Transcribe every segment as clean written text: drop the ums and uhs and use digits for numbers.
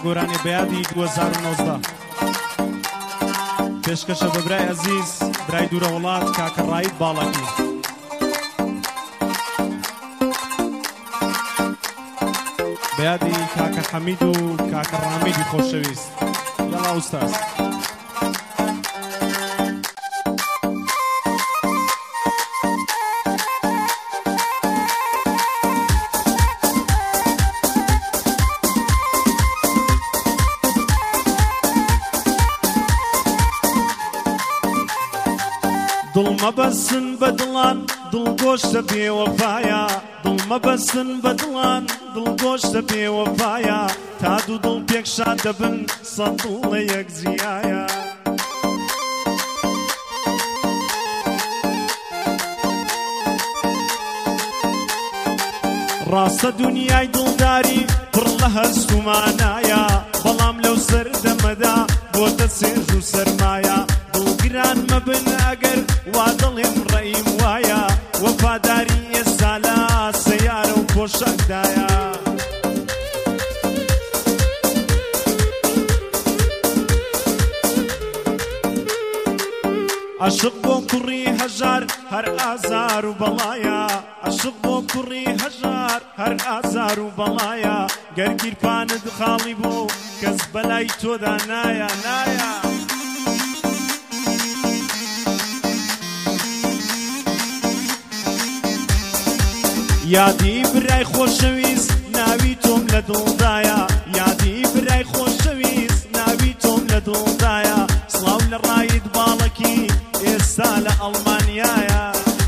گۆرانی بەیادی 2019 پێشکەشە بە برای عەزیز برای دوورە وڵات کاکە ڕاید باڵەکی بەیادی کاکە حەمید و کاکە ڕامیدی خۆشەویست یاڵا ئوستاز دڵ مەبەسن بە دڵان دڵگۆشتە بێوەفایە دڵ مەبەسن بە دڵان دڵگۆشتە بێوەفایە تا دوو دڵ پێکشان دەبن سەد دڵ لە یەک جیایە ڕاستە دونیای دڵداری پڕ لە هەست و مانایە بەڵام لەو سەردەمەدا بۆتە سێژ و سەرمایە دڵگران مەبن ئەگەر وا دڵێم ڕێیم وایە وەفاداری ئێستا لە سەیارە و پۆشەکدایە عاشق بۆ کوڕی هەژار هەر ئازار و بەڵایە عاشق بۆ کوڕی هەژار هەر ئازار و بەڵایە گەرگیرپانت خاڵی بوو کەس بەلای تۆدا نایە نایە یادی برای خۆشەویست ناوی تۆم لە دڵدایە یادی برای خۆشەویست ناوی تۆم لە دڵدایە سڵاو لە ڕاید باڵەکی ئێستا لە ئەڵمانیایە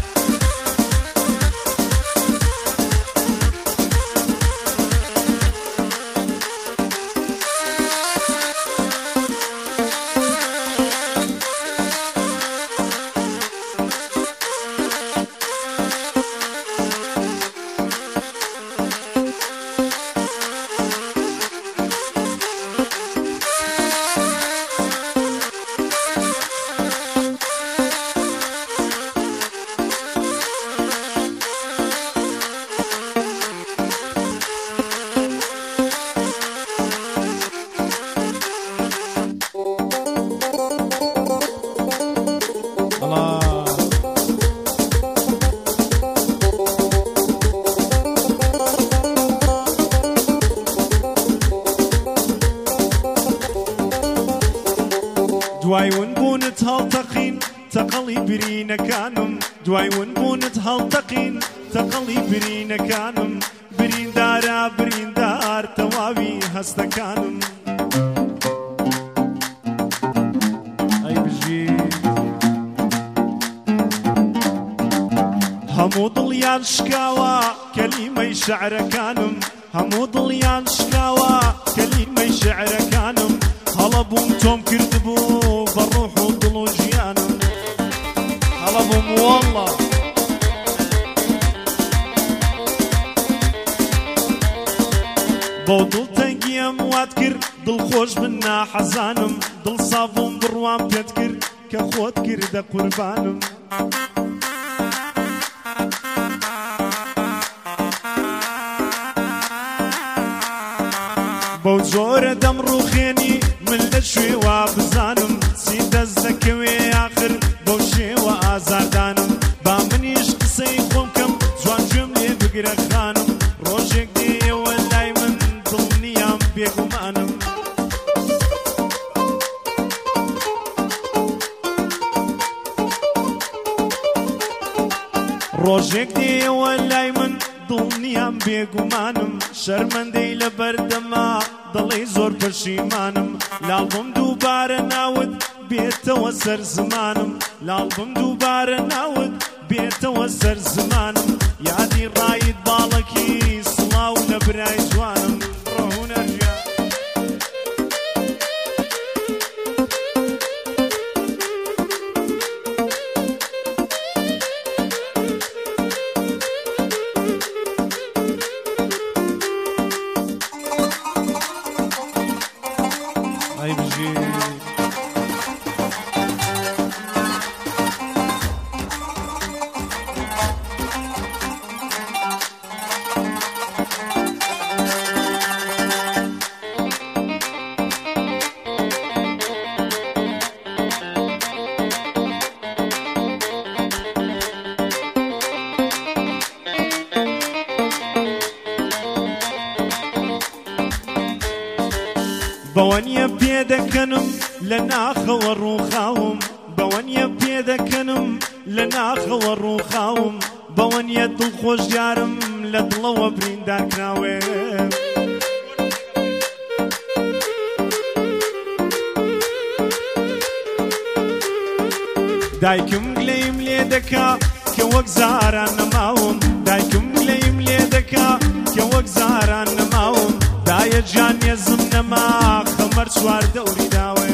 دوای ون بوونت هەڵتەقین تەقەڵی برینەکانم دوای ون بوونت هەڵتەقین تەقەڵی برینەکانم بریندارە بریندار تەواوی هەستەکانم ئەی بژی هەموو دڵیان شکاوە کەلیمەی شەعرەکانم هەموو دڵیان شکاوە کەلیمەی شەعرەکانم هەڵە بووم تۆم کردبوو بە ڕوح و دڵ و ژیانم هەڵە بووم وەڵڵا بۆ دڵتەنگیم وات کرد دڵخۆش بن ناحەزانم دڵ ساڤم بڕوام پێت کرد کە خۆت کردە قوربانم بەو جۆرە دەم ڕووخێنی من لە شوێوە بزانم چی دەست دەکەوێ ئاخر بەو شێوە ئازاردانم با منیش قسەی خۆم کەم جوان گوێم لێ بگرە خانم ڕۆژێک دێوە لای من دڵنیام بێگومانم ڕۆژێک دێوە لای من دڵنیام بێگومانم شەرمەندەی لە بەردەما دڵی زۆر پەشیمانم لاڵبم دووبارە ناوت بێتەوە سەر زمانم لاڵبم دووبارە ناوت بێتەوە سەر زمانم یادی ڕاید باڵەکی سڵاو لە برای جوانم ڕەهونەرژیان ئەی بژی دەکەنم لە ناخەوە ڕووخاوم بەوەنیە پێدەکەنم لە ناخەوە ڕووخاوم بەوەنیە دڵخۆش یارم لە دڵەوە بریندارکراوێ دایکم گلەیم لێ دەکا کە وەک زاران نەماوم دایکم گلەیم لێ دەکا کە وەک زاران نەماوم دایە گیان نێزم نەما خەمەر چوار دەوری داوێ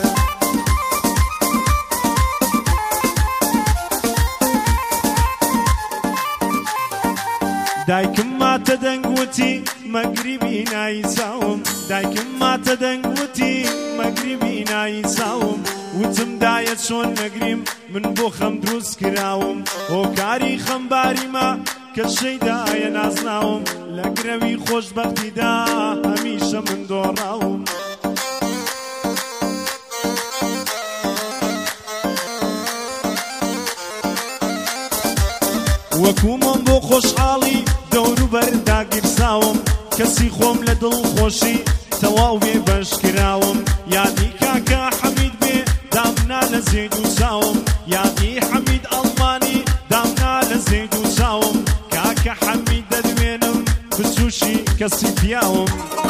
دایکم ماتە دەنگوتی مەگریبی نایی چاوم دایکم ماتە دەنگوتی مەگریبی نایی چاوم وتم دایە چۆن نەگریم من بۆ خەم دروست کراوم هۆکاری خەمباریمە کە شەیدایە نازناوم لە گرەوی خۆشبەختیدا هەمیشە من دۆڕاوم وەکو مۆم بۆ خۆشحاڵی دەوروبەر داگیرساوم کەسی خۆم لە دڵخۆشی تەواو بێ بەشکراوم یادی کاکە حەمید بێ دامنا لە زێد و چاوم یادی حەمید ئەڵمانی دامنا لە زێد و چاوم کاکە حەمید دەدوێنم بچوشی کەسی پیاوم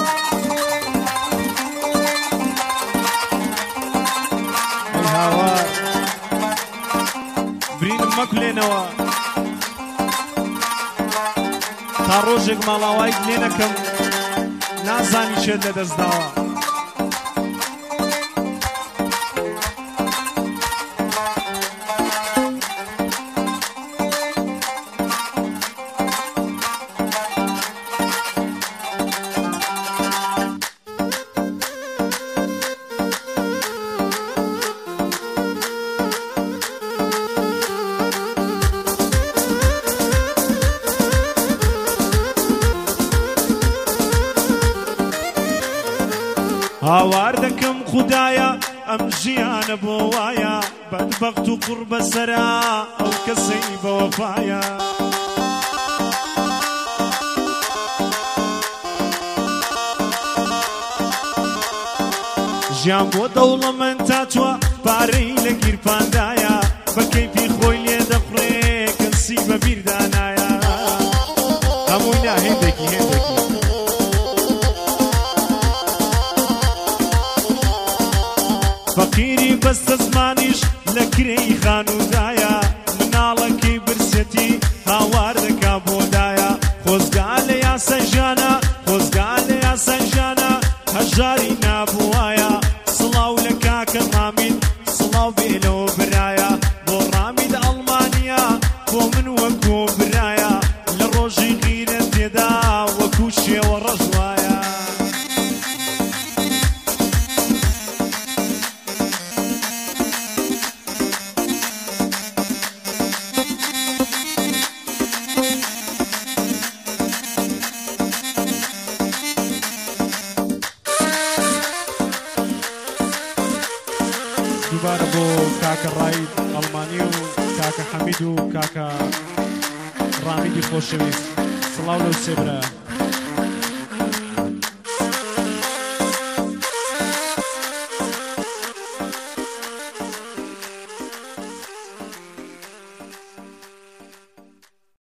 هاوار برینم مەکولێنەوە تا ڕۆژێک ماڵاوای لێ نەکەم نازانی چێت لە دەستداوە هاوار دەکەم خودایە ئەم ژیانە بۆ وایە بەدبەخت و قوڕ بەسەرا ئەو کەسەی بەوەفایە ژیان بۆ دەوڵەمەند تاتوە پارەی لە گیرپاندایە بە کەیفی خۆی لێ دەفڕێ کەسی بەبیردانایە هەمووی نا هێندێکی فەقیری بەستە زمانیش لە کرێی خانوودایە مناڵەکەی برسێتی هاوار دەکا بۆدایە خۆزگا لە یاسەژانە خۆزگا لە یاسەژانە هەژاری نابووایە سڵاو لە کاکە مامید سڵاو بێ لەوە برایە بۆ ڕامید ئەڵمانیا بۆ من وەکۆ برایە لە ڕۆژی غیرە تێدا وەکو شێوە ڕەژوایە دووبارە بۆ کاکە ڕاید ئەڵمانی و کاکە حەمید و کاکە ڕامیدی خۆشەویست سڵاو لەو سێ برایە